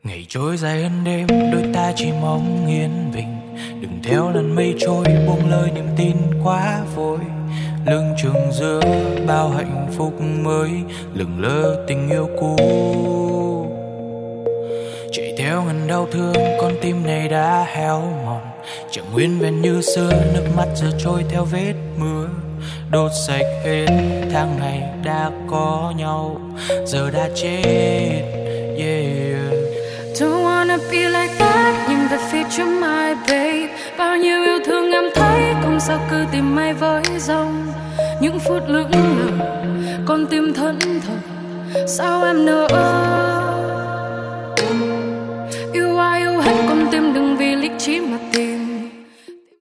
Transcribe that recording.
Ngày trôi dài hơn đêm, đôi ta chỉ mong yên bình. Đừng theo làn mây trôi, buông lời niềm tin quá vội. Lưng chừng giữa bao hạnh phúc mới, lừng lơ tình yêu cũ. Chạy theo ngần đau thương, con tim này đã héo mòn. Chẳng nguyên vẹn như xưa, nước mắt giờ trôi theo vết mưa. Đốt sạch hết tháng ngày đã có nhau, giờ đã chết. Yeah. Don't wanna be like that, nhưng về phía trước my babe. Bao nhiêu yêu thương em thấy, không sao cứ tìm mây với dòng. Những phút lững lờ, con tim thẫn thờ, sao em nỡ. Yêu ai yêu hết con tim, đừng vì lý trí mà tìm.